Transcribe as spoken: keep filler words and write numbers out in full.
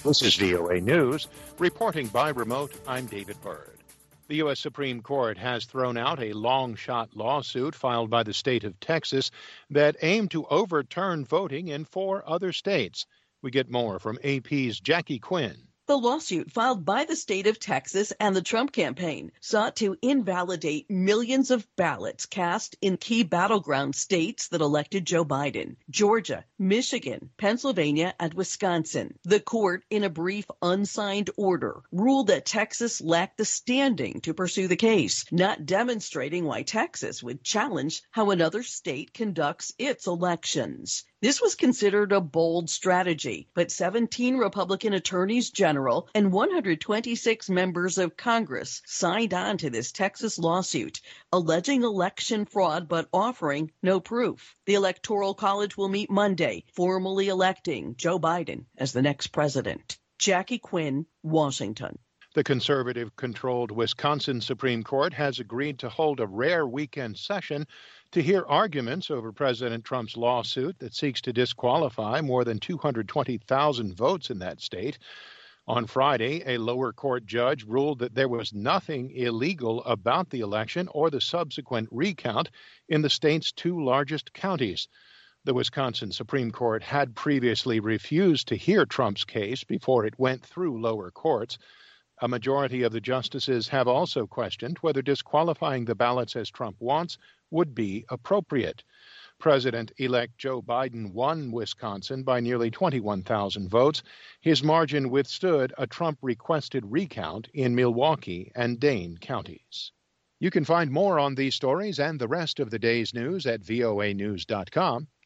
This is V O A News. Reporting by remote, I'm David Byrd. The U S Supreme Court has thrown out a long-shot lawsuit filed by the state of Texas that aimed to overturn voting in four other states. We get more from A P's Jackie Quinn. The lawsuit filed by the state of Texas and the Trump campaign sought to invalidate millions of ballots cast in key battleground states that elected Joe Biden: Georgia, Michigan, Pennsylvania, and Wisconsin. The court, in a brief unsigned order, ruled that Texas lacked the standing to pursue the case, not demonstrating why Texas would challenge how another state conducts its elections. This was considered a bold strategy, but seventeen Republican attorneys general and one hundred twenty-six members of Congress signed on to this Texas lawsuit, alleging election fraud but offering no proof. The Electoral College will meet Monday, formally electing Joe Biden as the next president. Jackie Quinn, Washington. The conservative-controlled Wisconsin Supreme Court has agreed to hold a rare weekend session to hear arguments over President Trump's lawsuit that seeks to disqualify more than two hundred twenty thousand votes in that state. On Friday, a lower court judge ruled that there was nothing illegal about the election or the subsequent recount in the state's two largest counties. The Wisconsin Supreme Court had previously refused to hear Trump's case before it went through lower courts. A majority of the justices have also questioned whether disqualifying the ballots as Trump wants would be appropriate. President-elect Joe Biden won Wisconsin by nearly twenty-one thousand votes. His margin withstood a Trump-requested recount in Milwaukee and Dane counties. You can find more on these stories and the rest of the day's news at voa news dot com.